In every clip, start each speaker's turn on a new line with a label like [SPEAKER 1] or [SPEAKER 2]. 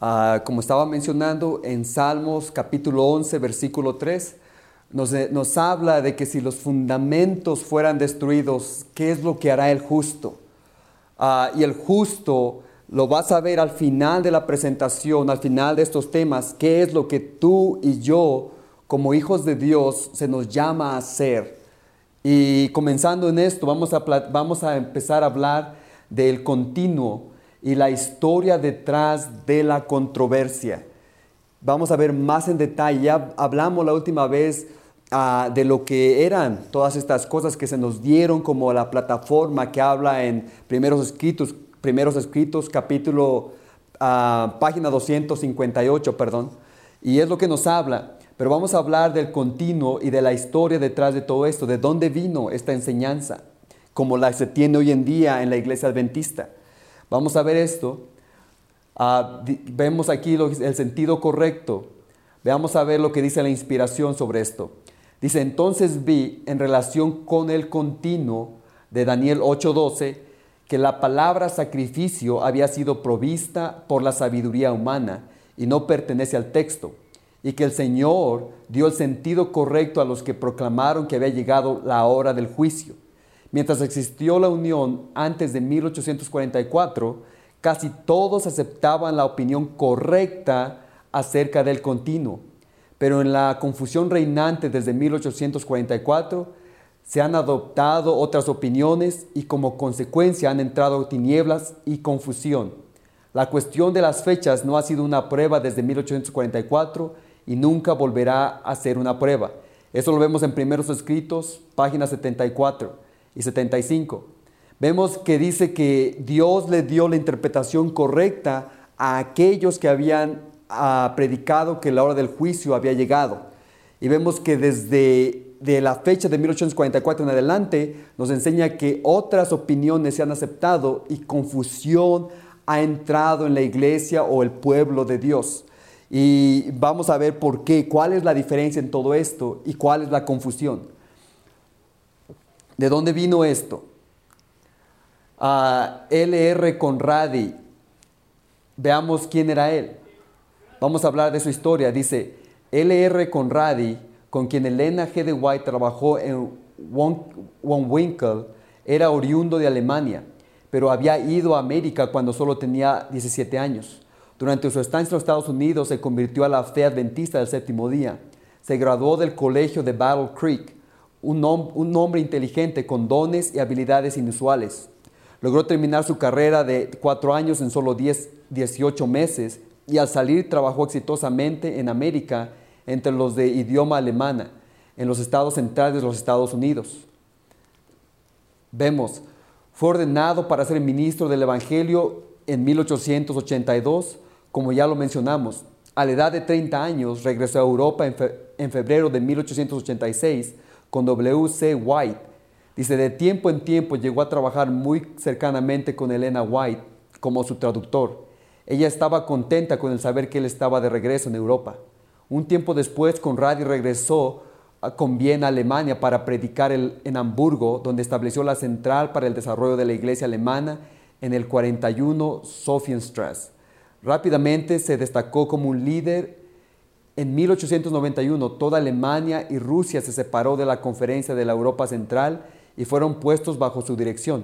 [SPEAKER 1] Como estaba mencionando, en Salmos capítulo 11, versículo 3, nos habla de que si los fundamentos fueran destruidos, ¿qué es lo que hará el justo? Y el justo lo vas a ver al final de la presentación, al final de estos temas, qué es lo que tú y yo, como hijos de Dios, se nos llama a hacer. Y comenzando en esto, vamos a empezar a hablar del continuo y la historia detrás de la controversia. Vamos a ver más en detalle. Ya hablamos la última vez de lo que eran todas estas cosas que se nos dieron como la plataforma que habla en Primeros Escritos, capítulo, página 258, perdón. Y es lo que nos habla. Pero vamos a hablar del continuo y de la historia detrás de todo esto, de dónde vino esta enseñanza, como la se tiene hoy en día en la iglesia adventista. Vamos a ver esto. Vemos aquí el sentido correcto. Vamos a ver lo que dice la inspiración sobre esto. Dice, entonces vi en relación con el continuo de Daniel 8:12 que la palabra sacrificio había sido provista por la sabiduría humana y no pertenece al texto, y que el Señor dio el sentido correcto a los que proclamaron que había llegado la hora del juicio. Mientras existió la unión antes de 1844, casi todos aceptaban la opinión correcta acerca del continuo. Pero en la confusión reinante desde 1844 se han adoptado otras opiniones y como consecuencia han entrado tinieblas y confusión. La cuestión de las fechas no ha sido una prueba desde 1844 y nunca volverá a ser una prueba. Eso lo vemos en Primeros Escritos, páginas 74 y 75. Vemos que dice que Dios le dio la interpretación correcta a aquellos que habían predicado que la hora del juicio había llegado. Y vemos que desde la fecha de 1844 en adelante nos enseña que otras opiniones se han aceptado y confusión ha entrado en la iglesia o el pueblo de Dios. Y vamos a ver por qué, cuál es la diferencia en todo esto y cuál es la confusión. ¿De dónde vino esto? L.R. Conradi, veamos quién era él. Vamos a hablar de su historia. Dice, L.R. Conradi, con quien Elena G. de White trabajó en Wonwinkel, era oriundo de Alemania, pero había ido a América cuando solo tenía 17 años. Durante su estancia en los Estados Unidos se convirtió a la fe adventista del séptimo día. Se graduó del colegio de Battle Creek, un hombre inteligente con dones y habilidades inusuales. Logró terminar su carrera de 4 años en solo 18 meses y al salir trabajó exitosamente en América entre los de idioma alemana, en los estados centrales de los Estados Unidos. Vemos, fue ordenado para ser ministro del Evangelio en 1882, como ya lo mencionamos. A la edad de 30 años regresó a Europa en febrero de 1886 con W.C. White. Dice, de tiempo en tiempo llegó a trabajar muy cercanamente con Elena White como su traductor. Ella estaba contenta con el saber que él estaba de regreso en Europa. Un tiempo después, Conradi regresó con bien a Alemania para predicar en Hamburgo, donde estableció la central para el desarrollo de la iglesia alemana en el 41 Sophienstrasse. Rápidamente se destacó como un líder. En 1891, toda Alemania y Rusia se separó de la Conferencia de la Europa Central y fueron puestos bajo su dirección.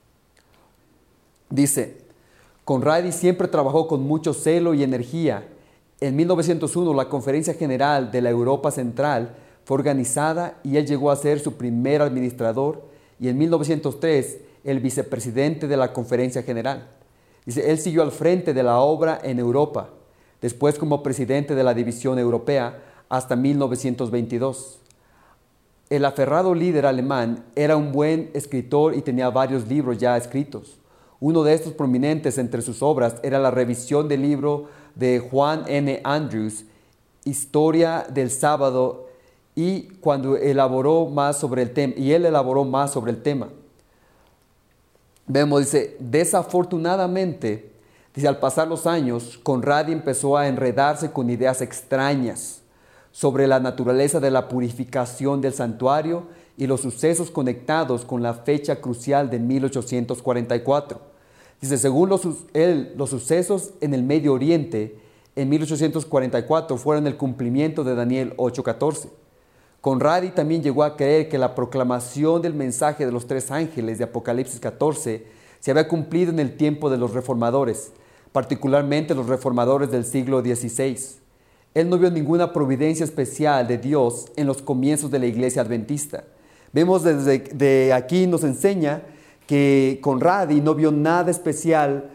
[SPEAKER 1] Dice, Conradi siempre trabajó con mucho celo y energía. En 1901, la Conferencia General de la Europa Central fue organizada y él llegó a ser su primer administrador y en 1903 el vicepresidente de la Conferencia General. Dice, él siguió al frente de la obra en Europa, después como presidente de la División Europea hasta 1922. El aferrado líder alemán era un buen escritor y tenía varios libros ya escritos. Uno de estos prominentes entre sus obras era la revisión del libro de Juan N. Andrews, Historia del Sábado, y él elaboró más sobre el tema. Vemos, dice, desafortunadamente, dice, al pasar los años, Conradi empezó a enredarse con ideas extrañas sobre la naturaleza de la purificación del santuario y los sucesos conectados con la fecha crucial de 1844. Dice, según los sucesos en el Medio Oriente en 1844 fueron el cumplimiento de Daniel 8:14. Conradi también llegó a creer que la proclamación del mensaje de los 3 ángeles de Apocalipsis 14 se había cumplido en el tiempo de los reformadores, particularmente los reformadores del siglo XVI. Él no vio ninguna providencia especial de Dios en los comienzos de la iglesia adventista. Vemos desde aquí nos enseña que Conradi no vio nada especial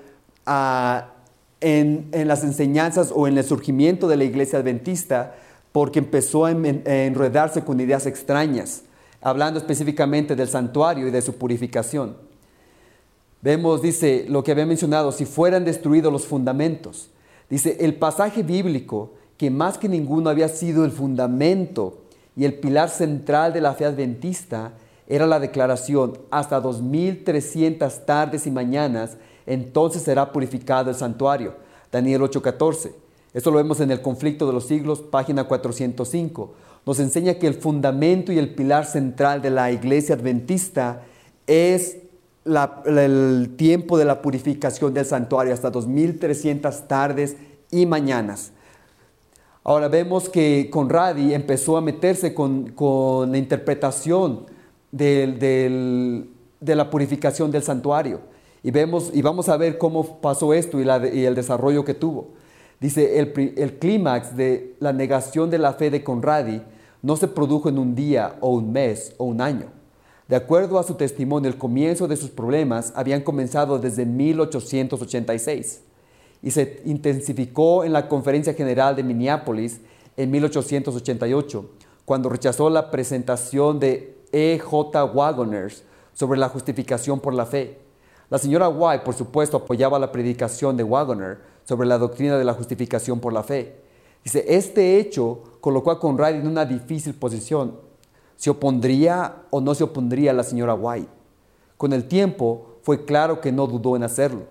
[SPEAKER 1] en las enseñanzas o en el surgimiento de la iglesia adventista, porque empezó a enredarse con ideas extrañas, hablando específicamente del santuario y de su purificación. Vemos, dice, lo que había mencionado, si fueran destruidos los fundamentos. Dice, el pasaje bíblico que más que ninguno había sido el fundamento y el pilar central de la fe adventista era la declaración, hasta 2300 tardes y mañanas, entonces será purificado el santuario. Daniel 8:14. Esto lo vemos en el Conflicto de los Siglos, página 405. Nos enseña que el fundamento y el pilar central de la iglesia adventista es el tiempo de la purificación del santuario, hasta 2300 tardes y mañanas. Ahora vemos que Conradi empezó a meterse con la interpretación de la purificación del santuario. Y vamos a ver cómo pasó esto y el desarrollo que tuvo. Dice, el clímax de la negación de la fe de Conradi no se produjo en un día o un mes o un año. De acuerdo a su testimonio, el comienzo de sus problemas habían comenzado desde 1886 y se intensificó en la Conferencia General de Minneapolis en 1888, cuando rechazó la presentación de E.J. Waggoner sobre la justificación por la fe. La señora White, por supuesto, apoyaba la predicación de Waggoner sobre la doctrina de la justificación por la fe. Dice, este hecho colocó a Conradi en una difícil posición. ¿Se opondría o no se opondría a la señora White? Con el tiempo fue claro que no dudó en hacerlo.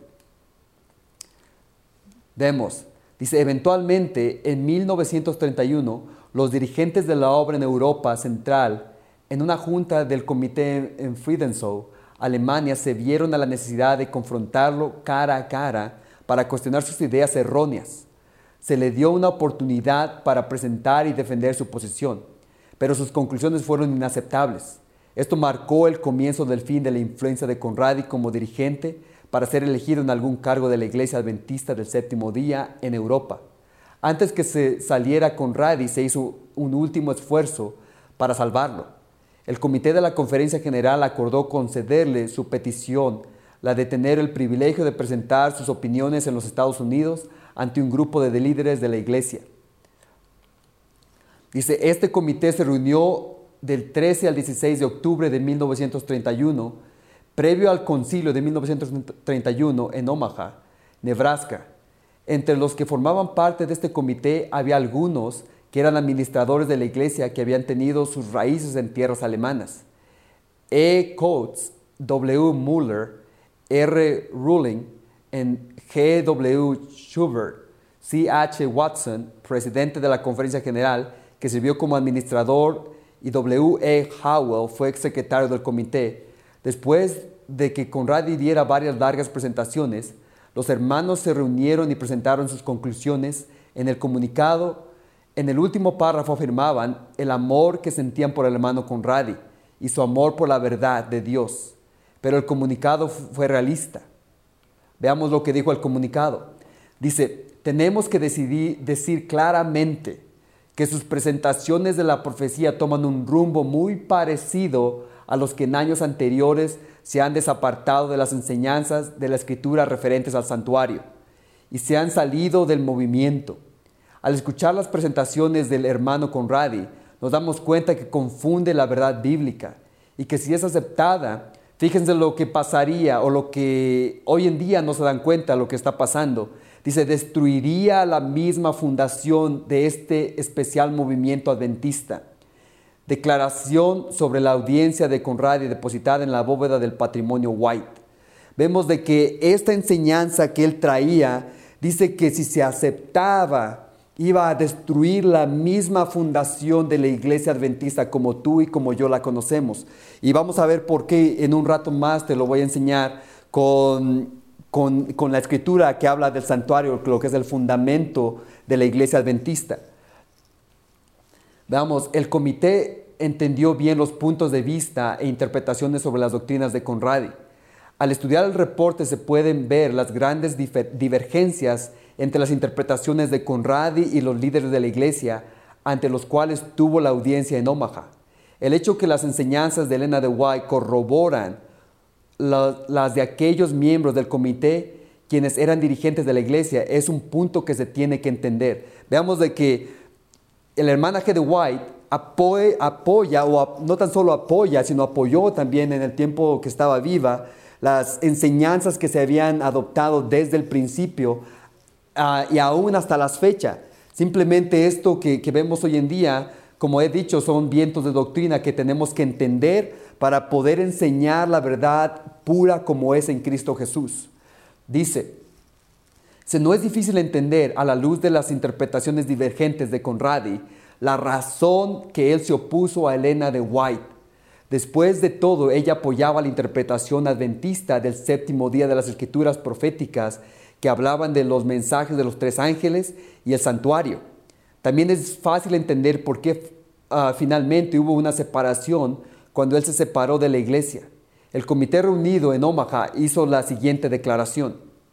[SPEAKER 1] Vemos, dice, eventualmente en 1931 los dirigentes de la obra en Europa Central, en una junta del comité en Friedenau, Alemania, se vieron a la necesidad de confrontarlo cara a cara para cuestionar sus ideas erróneas. Se le dio una oportunidad para presentar y defender su posición, pero sus conclusiones fueron inaceptables. Esto marcó el comienzo del fin de la influencia de Conradi como dirigente para ser elegido en algún cargo de la Iglesia Adventista del Séptimo Día en Europa. Antes que se saliera Conradi, se hizo un último esfuerzo para salvarlo. El comité de la Conferencia General acordó concederle su petición, la de tener el privilegio de presentar sus opiniones en los Estados Unidos ante un grupo de líderes de la Iglesia. Dice, este comité se reunió del 13 al 16 de octubre de 1931, previo al concilio de 1931 en Omaha, Nebraska. Entre los que formaban parte de este comité había algunos que eran administradores de la iglesia que habían tenido sus raíces en tierras alemanas. E. Coates, W. Muller, R. Ruling, G. W. Schubert, C. H. Watson, presidente de la Conferencia General, que sirvió como administrador, y W. E. Howell fue exsecretario del comité. Después de que Conradi diera varias largas presentaciones, los hermanos se reunieron y presentaron sus conclusiones. En el comunicado, en el último párrafo afirmaban el amor que sentían por el hermano Conradi y su amor por la verdad de Dios. Pero el comunicado fue realista. Veamos lo que dijo el comunicado. Dice, tenemos que decir claramente que sus presentaciones de la profecía toman un rumbo muy parecido a los que en años anteriores se han desapartado de las enseñanzas de la Escritura referentes al santuario y se han salido del movimiento. Al escuchar las presentaciones del hermano Conradi, nos damos cuenta que confunde la verdad bíblica y que si es aceptada, fíjense lo que pasaría o lo que hoy en día no se dan cuenta lo que está pasando. Dice, destruiría la misma fundación de este especial movimiento adventista. Declaración sobre la audiencia de Conradi depositada en la bóveda del patrimonio White. Vemos de que esta enseñanza que él traía, dice que si se aceptaba, iba a destruir la misma fundación de la iglesia adventista como tú y como yo la conocemos. Y vamos a ver por qué en un rato más te lo voy a enseñar con con la escritura que habla del santuario, lo que es el fundamento de la iglesia adventista. Veamos, el comité entendió bien los puntos de vista e interpretaciones sobre las doctrinas de Conradi. Al estudiar el reporte se pueden ver las grandes divergencias entre las interpretaciones de Conradi y los líderes de la iglesia ante los cuales tuvo la audiencia en Omaha. El hecho que las enseñanzas de Elena de White corroboran las de aquellos miembros del comité quienes eran dirigentes de la iglesia es un punto que se tiene que entender. Veamos de que el hermano G. de White apoya, no tan solo apoya, sino apoyó también en el tiempo que estaba viva las enseñanzas que se habían adoptado desde el principio y aún hasta las fechas. Simplemente esto que vemos hoy en día, como he dicho, son vientos de doctrina que tenemos que entender para poder enseñar la verdad pura como es en Cristo Jesús. Dice, no es difícil entender a la luz de las interpretaciones divergentes de Conradi la razón que él se opuso a Elena de White. Después de todo, ella apoyaba la interpretación adventista del séptimo día de las escrituras proféticas que hablaban de los mensajes de los 3 ángeles y el santuario. También es fácil entender por qué finalmente hubo una separación cuando él se separó de la iglesia. El comité reunido en Omaha hizo la siguiente declaración.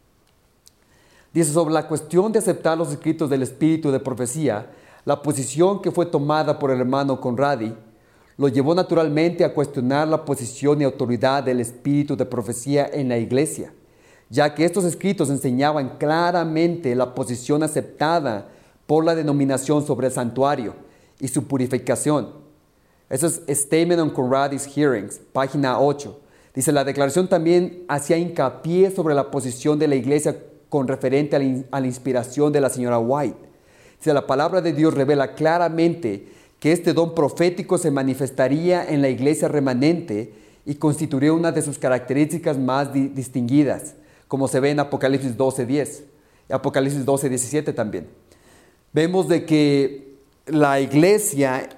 [SPEAKER 1] Dice, sobre la cuestión de aceptar los escritos del espíritu de profecía, la posición que fue tomada por el hermano Conradi lo llevó naturalmente a cuestionar la posición y autoridad del espíritu de profecía en la iglesia, ya que estos escritos enseñaban claramente la posición aceptada por la denominación sobre el santuario y su purificación. Eso es Statement on Conradi's Hearings, página 8. Dice, la declaración también hacía hincapié sobre la posición de la iglesia con referente a la inspiración de la señora White. Dice, la palabra de Dios revela claramente que este don profético se manifestaría en la iglesia remanente y constituiría una de sus características más distinguidas, como se ve en Apocalipsis 12:10, Apocalipsis 12:17 también. Vemos de que la iglesia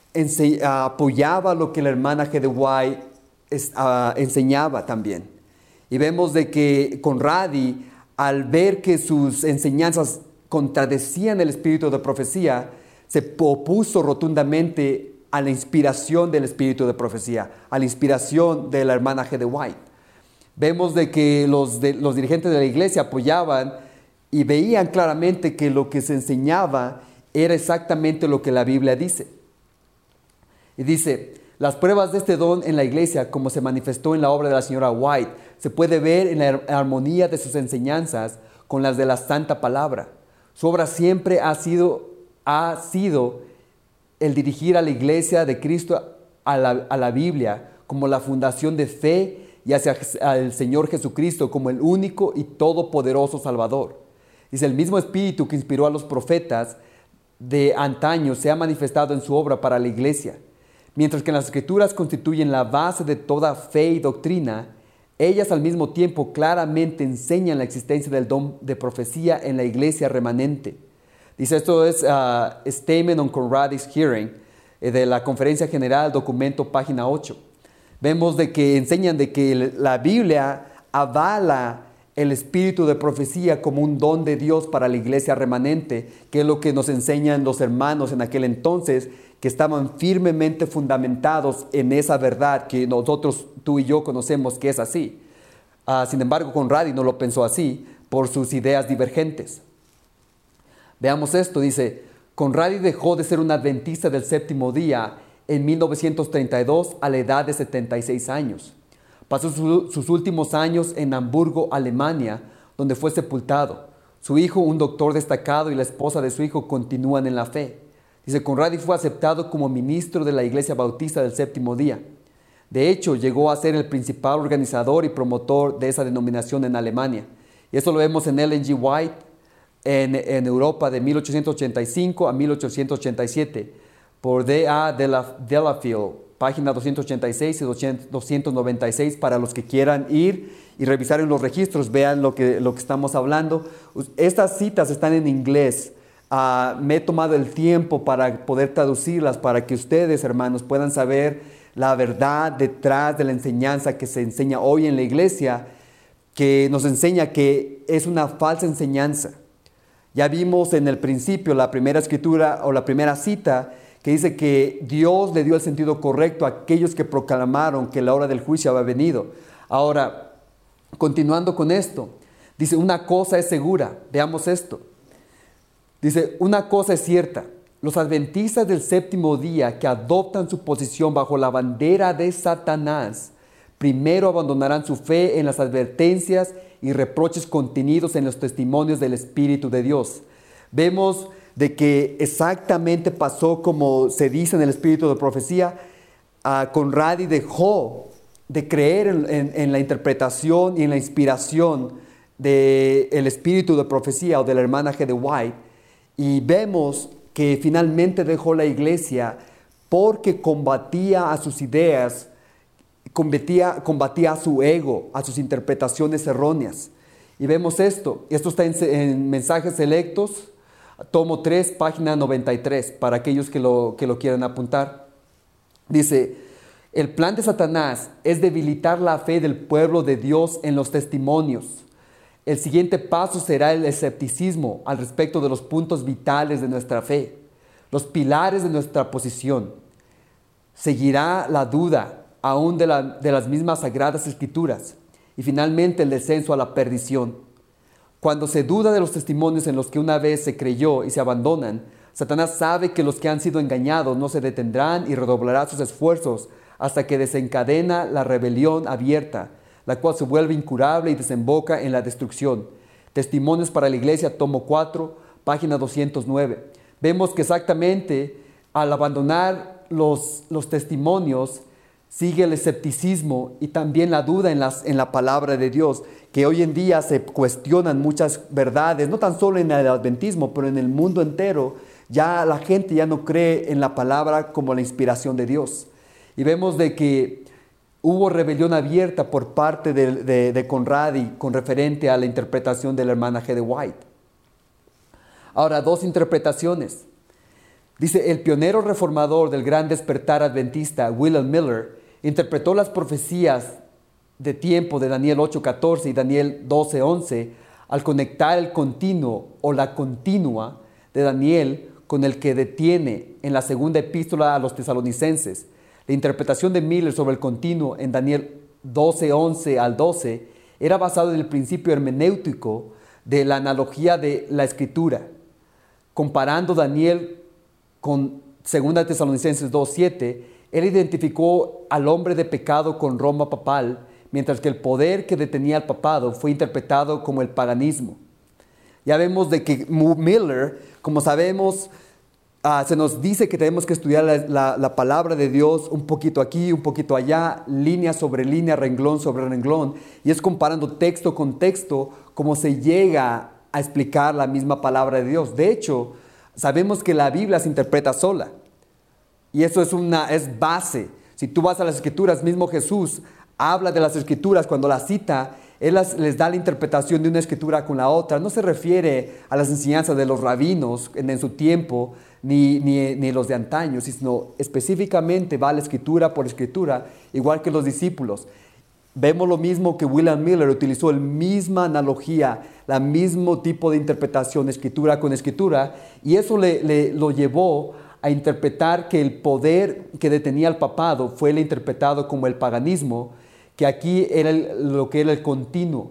[SPEAKER 1] apoyaba lo que la hermana G. de White enseñaba también. Y vemos de que Conradi, al ver que sus enseñanzas contradecían el espíritu de profecía, se opuso rotundamente a la inspiración del espíritu de profecía, a la inspiración de la hermana G. de White. Vemos de que los dirigentes de la iglesia apoyaban y veían claramente que lo que se enseñaba era exactamente lo que la Biblia dice. Y dice, las pruebas de este don en la iglesia, como se manifestó en la obra de la señora White, se puede ver en la armonía de sus enseñanzas con las de la Santa Palabra. Su obra siempre ha sido el dirigir a la iglesia de Cristo a la Biblia como la fundación de fe y hacia el Señor Jesucristo como el único y todopoderoso Salvador. Dice, el mismo espíritu que inspiró a los profetas de antaño se ha manifestado en su obra para la iglesia. Mientras que las Escrituras constituyen la base de toda fe y doctrina, ellas al mismo tiempo claramente enseñan la existencia del don de profecía en la iglesia remanente. Dice, esto es Statement on Conradi's Hearing, de la Conferencia General, documento página 8. Vemos de que enseñan de que la Biblia avala el espíritu de profecía como un don de Dios para la iglesia remanente, que es lo que nos enseñan los hermanos en aquel entonces, que estaban firmemente fundamentados en esa verdad que nosotros, tú y yo, conocemos que es así. Sin embargo, Conradi no lo pensó así por sus ideas divergentes. Veamos esto, dice, Conradi dejó de ser un adventista del séptimo día en 1932 a la edad de 76 años. Pasó sus últimos años en Hamburgo, Alemania, donde fue sepultado. Su hijo, un doctor destacado, y la esposa de su hijo continúan en la fe. Dice, Conradi fue aceptado como ministro de la Iglesia Bautista del Séptimo Día. De hecho, llegó a ser el principal organizador y promotor de esa denominación en Alemania. Y eso lo vemos en Ellen G. White, en Europa de 1885 a 1887, por D.A. Delafield, página 286 y 296, para los que quieran ir y revisar en los registros, vean lo que estamos hablando. Estas citas están en inglés. Me he tomado el tiempo para poder traducirlas, para que ustedes, hermanos, puedan saber la verdad detrás de la enseñanza que se enseña hoy en la iglesia que nos enseña que es una falsa enseñanza. Ya vimos en el principio la primera escritura o la primera cita que dice que Dios le dio el sentido correcto a aquellos que proclamaron que la hora del juicio había venido. Ahora, continuando con esto, dice, una cosa es segura. Veamos esto. Dice, una cosa es cierta. Los adventistas del séptimo día que adoptan su posición bajo la bandera de Satanás, primero abandonarán su fe en las advertencias y reproches contenidos en los testimonios del Espíritu de Dios. Vemos de que exactamente pasó como se dice en el Espíritu de Profecía. Conradi dejó de creer en la interpretación y en la inspiración del Espíritu de Profecía o de la hermana G. de White, y vemos que finalmente dejó la iglesia porque combatía a sus ideas, combatía a su ego, a sus interpretaciones erróneas. Y vemos esto está en Mensajes Selectos, tomo 3, página 93, para aquellos que lo quieran apuntar. Dice, el plan de Satanás es debilitar la fe del pueblo de Dios en los testimonios. El siguiente paso será el escepticismo al respecto de los puntos vitales de nuestra fe, los pilares de nuestra posición. Seguirá la duda aún de las mismas sagradas escrituras, y finalmente el descenso a la perdición. Cuando se duda de los testimonios en los que una vez se creyó y se abandonan, Satanás sabe que los que han sido engañados no se detendrán y redoblará sus esfuerzos hasta que desencadena la rebelión abierta, la cual se vuelve incurable y desemboca en la destrucción. Testimonios para la Iglesia, tomo 4, página 209. Vemos que exactamente al abandonar los testimonios, sigue el escepticismo y también la duda en la palabra de Dios, que hoy en día se cuestionan muchas verdades, no tan solo en el adventismo, pero en el mundo entero. Ya la gente ya no cree en la palabra como la inspiración de Dios. Y vemos de que hubo rebelión abierta por parte de Conradi con referente a la interpretación de la hermana G. de White. Ahora, dos interpretaciones. Dice, el pionero reformador del gran despertar adventista, William Miller, interpretó las profecías de tiempo de Daniel 8:14 y Daniel 12:11 al conectar el continuo o la continua de Daniel con el que detiene en la segunda epístola a los tesalonicenses. La interpretación de Miller sobre el continuo en Daniel 12:11 al 12 era basada en el principio hermenéutico de la analogía de la escritura, comparando Daniel con 2 Tesalonicenses 2:7. Él identificó al hombre de pecado con Roma papal, mientras que el poder que detenía al papado fue interpretado como el paganismo. Ya vemos de que Miller, como sabemos, se nos dice que tenemos que estudiar la palabra de Dios un poquito aquí, un poquito allá, línea sobre línea, renglón sobre renglón, y es comparando texto con texto como se llega a explicar la misma palabra de Dios. De hecho, sabemos que la Biblia se interpreta sola, y eso es base. Si tú vas a las Escrituras, mismo Jesús habla de las Escrituras cuando las cita. Él les da la interpretación de una escritura con la otra. No se refiere a las enseñanzas de los rabinos en su tiempo, ni los de antaño, sino específicamente va a la escritura por escritura, igual que los discípulos. Vemos lo mismo que William Miller utilizó, la misma analogía, el mismo tipo de interpretación, escritura con escritura, y eso lo llevó a interpretar que el poder que detenía al papado fue interpretado como el paganismo, que aquí era lo que era el continuo.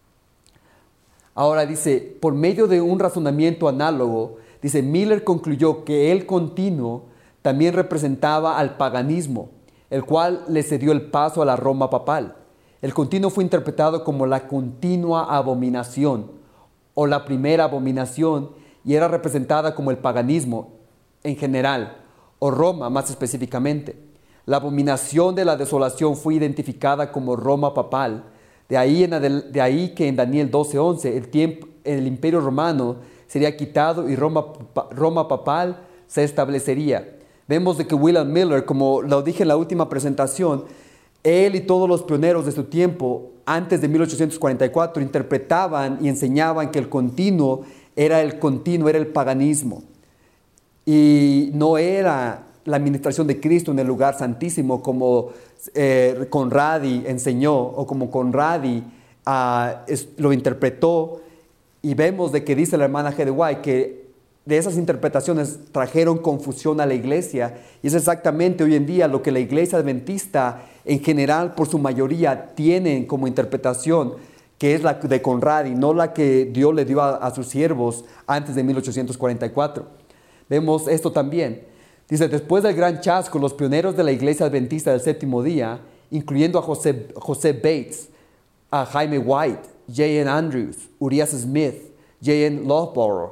[SPEAKER 1] Ahora dice, por medio de un razonamiento análogo, dice, Miller concluyó que el continuo también representaba al paganismo, el cual le cedió el paso a la Roma papal. El continuo fue interpretado como la continua abominación o la primera abominación, y era representada como el paganismo en general, o Roma más específicamente. La abominación de la desolación fue identificada como Roma papal. De ahí que en Daniel 12:11 el imperio romano sería quitado y Roma papal se establecería. Vemos de que William Miller, como lo dije en la última presentación, él y todos los pioneros de su tiempo, antes de 1844, interpretaban y enseñaban que el continuo era el paganismo. Y no era la administración de Cristo en el lugar santísimo como Conradi enseñó o como Conradi lo interpretó, y vemos de que dice la hermana G. de White que de esas interpretaciones trajeron confusión a la iglesia, y es exactamente hoy en día lo que la iglesia adventista en general por su mayoría tienen como interpretación, que es la de Conradi, no la que Dios le dio a sus siervos antes de 1844. Vemos esto también. Dice, después del gran chasco, los pioneros de la iglesia adventista del séptimo día, incluyendo a José Bates, a Jaime White, J.N. Andrews, Urias Smith, J.N. Loughborough,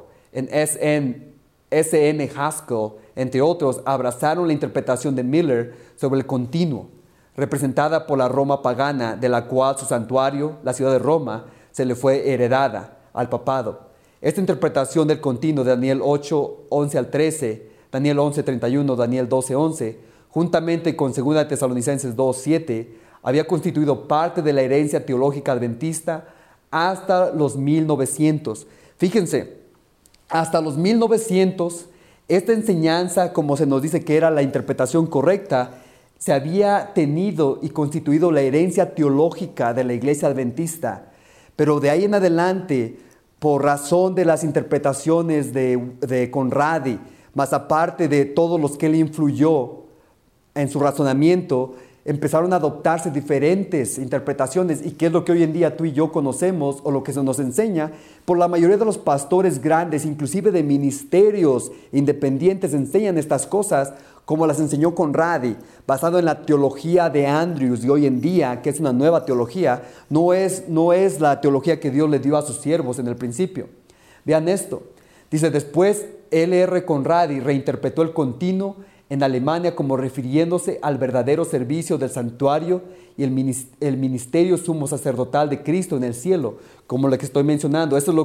[SPEAKER 1] S.N. Haskell, entre otros, abrazaron la interpretación de Miller sobre el continuo, representada por la Roma pagana, de la cual su santuario, la ciudad de Roma, se le fue heredada al papado. Esta interpretación del continuo de Daniel 8, 11 al 13, Daniel 11, 31, Daniel 12, 11, juntamente con 2 Tesalonicenses 2, 7, había constituido parte de la herencia teológica adventista hasta los 1900. Fíjense, hasta los 1900, esta enseñanza, como se nos dice que era la interpretación correcta, se había tenido y constituido la herencia teológica de la iglesia adventista. Pero de ahí en adelante, por razón de las interpretaciones de Conradi, más aparte de todos los que él influyó en su razonamiento, empezaron a adoptarse diferentes interpretaciones. ¿Y qué es lo que hoy en día tú y yo conocemos, o lo que se nos enseña? Por la mayoría de los pastores grandes, inclusive de ministerios independientes, enseñan estas cosas como las enseñó Conradi, basado en la teología de Andrews de hoy en día, que es una nueva teología. No es la teología que Dios le dio a sus siervos en el principio. Vean esto. Dice, después L.R. Conradi reinterpretó el continuo en Alemania como refiriéndose al verdadero servicio del santuario y el ministerio sumo sacerdotal de Cristo en el cielo, como lo que estoy mencionando. Eso es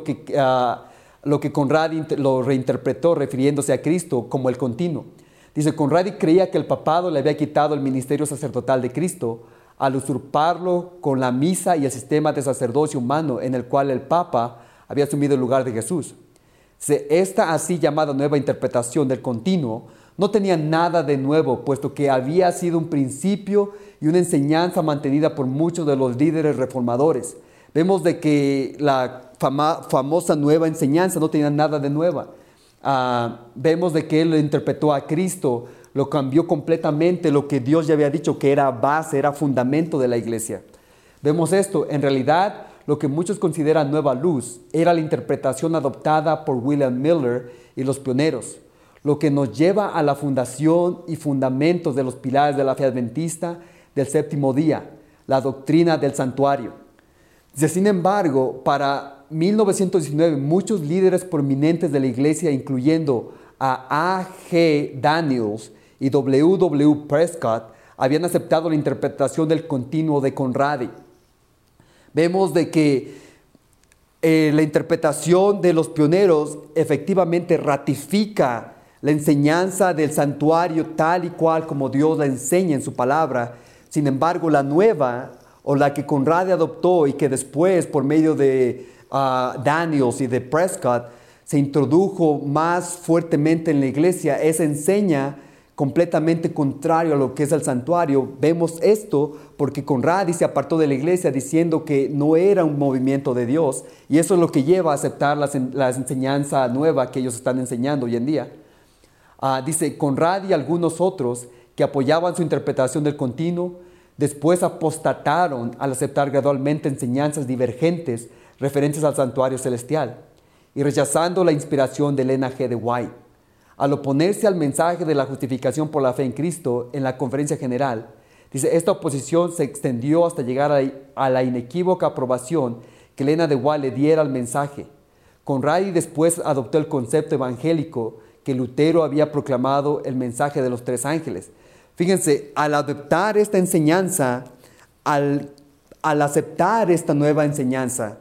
[SPEAKER 1] lo que Conradi lo reinterpretó, refiriéndose a Cristo como el continuo. Dice, Conradi creía que el papado le había quitado el ministerio sacerdotal de Cristo al usurparlo con la misa y el sistema de sacerdocio humano en el cual el Papa había asumido el lugar de Jesús. Esta así llamada nueva interpretación del continuo no tenía nada de nuevo, puesto que había sido un principio y una enseñanza mantenida por muchos de los líderes reformadores. Vemos de que la famosa nueva enseñanza no tenía nada de nueva. Vemos de que él interpretó a Cristo, lo cambió completamente, lo que Dios ya había dicho que era base, era fundamento de la iglesia. Vemos esto, en realidad lo que muchos consideran nueva luz era la interpretación adoptada por William Miller y los pioneros, lo que nos lleva a la fundación y fundamentos de los pilares de la fe adventista del séptimo día, la doctrina del santuario. Sin embargo, para 1919, muchos líderes prominentes de la iglesia, incluyendo a A.G. Daniels y W.W. Prescott, habían aceptado la interpretación del continuo de Conradi. Vemos de que la interpretación de los pioneros efectivamente ratifica la enseñanza del santuario tal y cual como Dios la enseña en su palabra. Sin embargo, la nueva, o la que Conradi adoptó y que después por medio de Daniels y de Prescott se introdujo más fuertemente en la iglesia, esa enseña completamente contrario a lo que es el santuario. Vemos esto porque Conradi se apartó de la iglesia diciendo que no era un movimiento de Dios, y eso es lo que lleva a aceptar la enseñanza nueva que ellos están enseñando hoy en día. Dice, Conradi y algunos otros que apoyaban su interpretación del continuo, después apostataron al aceptar gradualmente enseñanzas divergentes referentes al santuario celestial y rechazando la inspiración de Elena G. de White. Al oponerse al mensaje de la justificación por la fe en Cristo en la conferencia general, dice, esta oposición se extendió hasta llegar a la inequívoca aprobación que Elena de White le diera al mensaje. Conradi después adoptó el concepto evangélico que Lutero había proclamado, el mensaje de los 3 ángeles. Fíjense, al adoptar esta enseñanza, al aceptar esta nueva enseñanza,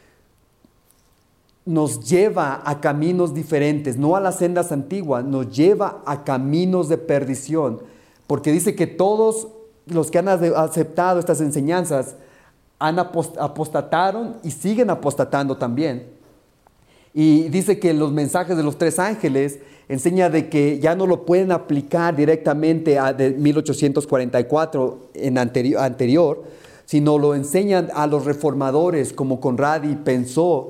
[SPEAKER 1] nos lleva a caminos diferentes, no a las sendas antiguas, nos lleva a caminos de perdición, porque dice que todos los que han aceptado estas enseñanzas apostataron y siguen apostatando también. Y dice que los mensajes de los 3 ángeles enseña de que ya no lo pueden aplicar directamente a de 1844 en anterior, sino lo enseñan a los reformadores como Conradi pensó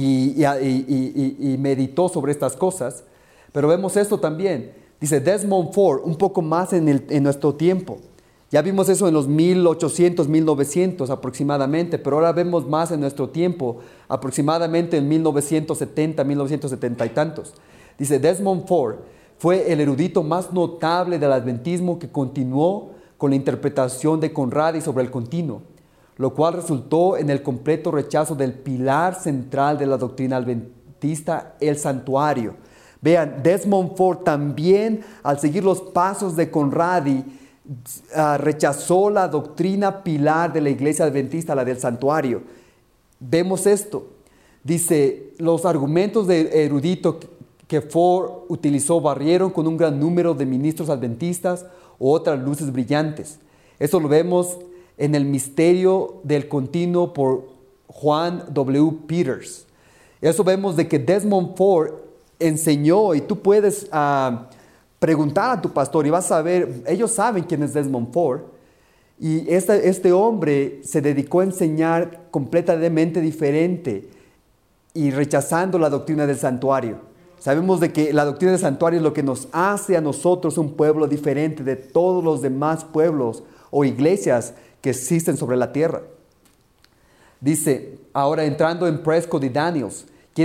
[SPEAKER 1] y meditó sobre estas cosas. Pero vemos esto también. Dice Desmond Ford, un poco más en nuestro tiempo. Ya vimos eso en los 1800, 1900 aproximadamente, pero ahora vemos más en nuestro tiempo, aproximadamente en 1970, 1970 y tantos. Dice Desmond Ford fue el erudito más notable del adventismo que continuó con la interpretación de Conradi sobre el continuo, lo cual resultó en el completo rechazo del pilar central de la doctrina adventista, el santuario. Vean, Desmond Ford también, al seguir los pasos de Conradi, rechazó la doctrina pilar de la iglesia adventista, la del santuario. Vemos esto. Dice, los argumentos de erudito que Ford utilizó barrieron con un gran número de ministros adventistas o otras luces brillantes. Eso lo vemos en el misterio del continuo por Juan W. Peters. Eso vemos de que Desmond Ford enseñó, y tú puedes preguntar a tu pastor y vas a ver, ellos saben quién es Desmond Ford, y este hombre se dedicó a enseñar completamente diferente y rechazando la doctrina del santuario. Sabemos de que la doctrina del santuario es lo que nos hace a nosotros un pueblo diferente de todos los demás pueblos o iglesias que existen sobre la tierra. Dice, ahora entrando en Prescott y Daniels,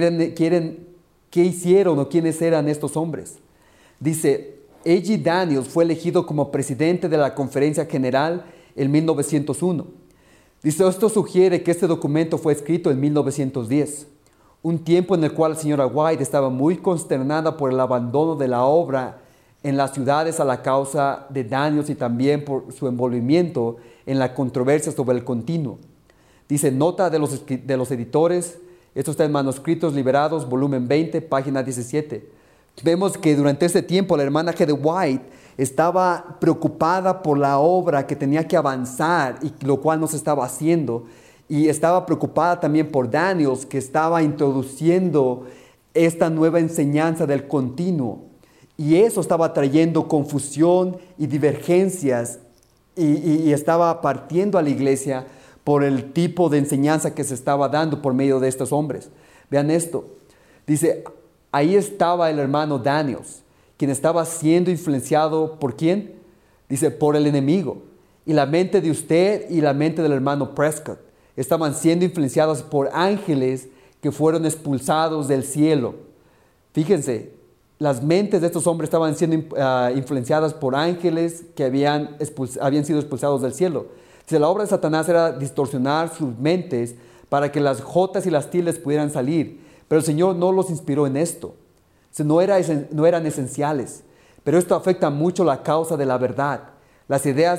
[SPEAKER 1] ¿qué hicieron o quiénes eran estos hombres? Dice, A.G. Daniels fue elegido como presidente de la Conferencia General en 1901. Dice, esto sugiere que este documento fue escrito en 1910, un tiempo en el cual la señora White estaba muy consternada por el abandono de la obra en las ciudades a la causa de Daniels y también por su envolvimiento en la controversia sobre el continuo. Dice, nota de los editores, esto está en Manuscritos Liberados, volumen 20, página 17. Vemos que durante este tiempo la hermana G. de White estaba preocupada por la obra que tenía que avanzar y lo cual no se estaba haciendo. Y estaba preocupada también por Daniels, que estaba introduciendo esta nueva enseñanza del continuo. Y eso estaba trayendo confusión y divergencias y estaba partiendo a la iglesia por el tipo de enseñanza que se estaba dando por medio de estos hombres. Vean esto. Dice, ahí estaba el hermano Daniels, quien estaba siendo influenciado ¿por quién? Dice, por el enemigo. Y la mente de usted y la mente del hermano Prescott estaban siendo influenciadas por ángeles que fueron expulsados del cielo. Fíjense, las mentes de estos hombres estaban siendo influenciadas por ángeles que habían sido expulsados del cielo. Dice, la obra de Satanás era distorsionar sus mentes para que las jotas y las tildes pudieran salir. Pero el Señor no los inspiró en esto. No eran esenciales. Pero esto afecta mucho la causa de la verdad. Las ideas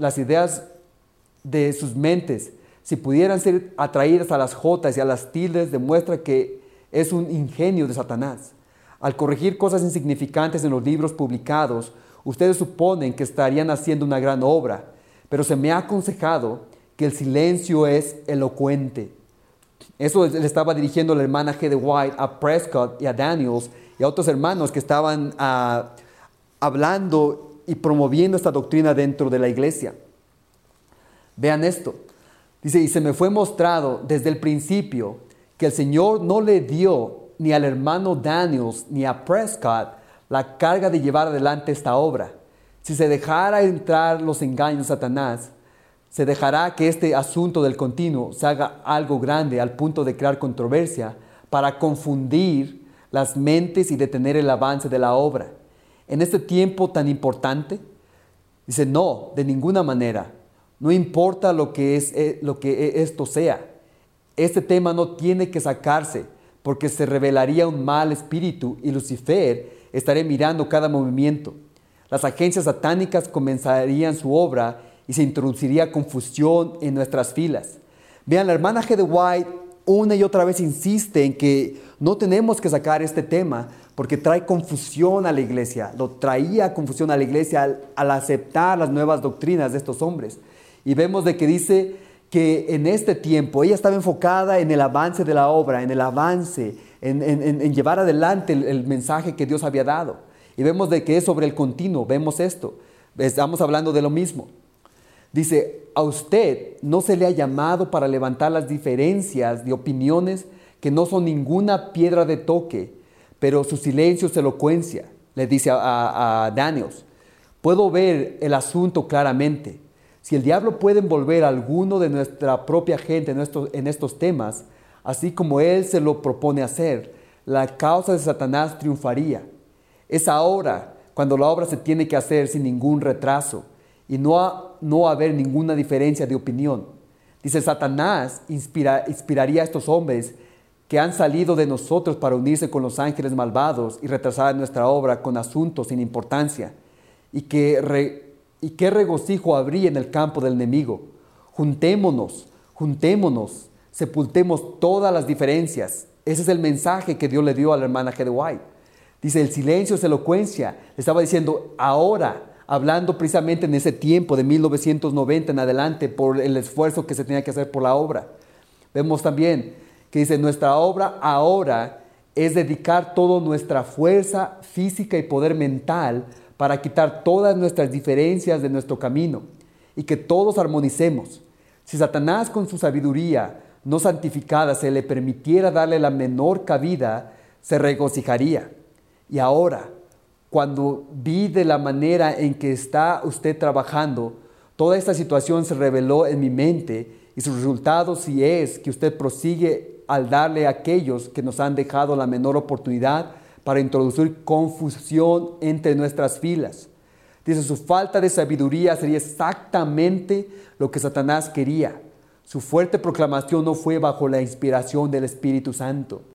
[SPEAKER 1] de sus mentes, si pudieran ser atraídas a las jotas y a las tildes, demuestra que es un ingenio de Satanás. Al corregir cosas insignificantes en los libros publicados, ustedes suponen que estarían haciendo una gran obra, pero se me ha aconsejado que el silencio es elocuente. Eso le estaba dirigiendo la hermana G. de White a Prescott y a Daniels y a otros hermanos que estaban hablando y promoviendo esta doctrina dentro de la iglesia. Vean esto. Dice, y se me fue mostrado desde el principio que el Señor no le dio ni al hermano Daniels ni a Prescott la carga de llevar adelante esta obra. Si se dejara entrar los engaños de Satanás, se dejará que este asunto del continuo se haga algo grande al punto de crear controversia para confundir las mentes y detener el avance de la obra. En este tiempo tan importante, dice, no, de ninguna manera. No importa lo que esto sea. Este tema no tiene que sacarse porque se revelaría un mal espíritu y Lucifer estaría mirando cada movimiento. Las agencias satánicas comenzarían su obra y se introduciría confusión en nuestras filas. Vean, la hermana G. de White una y otra vez insiste en que no tenemos que sacar este tema porque trae confusión a la iglesia. Lo traía confusión a la iglesia al aceptar las nuevas doctrinas de estos hombres. Y vemos de que dice que en este tiempo ella estaba enfocada en el avance de la obra, en el avance, en llevar adelante el mensaje que Dios había dado. Y vemos de que es sobre el continuo, vemos esto. Estamos hablando de lo mismo. Dice, a usted no se le ha llamado para levantar las diferencias de opiniones que no son ninguna piedra de toque, pero su silencio es elocuencia, le dice a Daniels. Puedo ver el asunto claramente. Si el diablo puede envolver a alguno de nuestra propia gente en estos temas, así como él se lo propone hacer, la causa de Satanás triunfaría. Es ahora cuando la obra se tiene que hacer sin ningún retraso y no haber ninguna diferencia de opinión. Dice, Satanás inspiraría a estos hombres que han salido de nosotros para unirse con los ángeles malvados y retrasar nuestra obra con asuntos sin importancia. Y qué regocijo habría en el campo del enemigo. Juntémonos, sepultemos todas las diferencias. Ese es el mensaje que Dios le dio a la hermana G. D. White. Dice, el silencio es elocuencia. Le estaba diciendo ahora, hablando precisamente en ese tiempo de 1990 en adelante por el esfuerzo que se tenía que hacer por la obra. Vemos también que dice, nuestra obra ahora es dedicar toda nuestra fuerza física y poder mental para quitar todas nuestras diferencias de nuestro camino y que todos armonicemos. Si Satanás con su sabiduría no santificada se le permitiera darle la menor cabida, se regocijaría. Y ahora, cuando vi de la manera en que está usted trabajando, toda esta situación se reveló en mi mente y su resultado sí es que usted prosigue al darle a aquellos que nos han dejado la menor oportunidad para introducir confusión entre nuestras filas. Dice, su falta de sabiduría sería exactamente lo que Satanás quería. Su fuerte proclamación no fue bajo la inspiración del Espíritu Santo.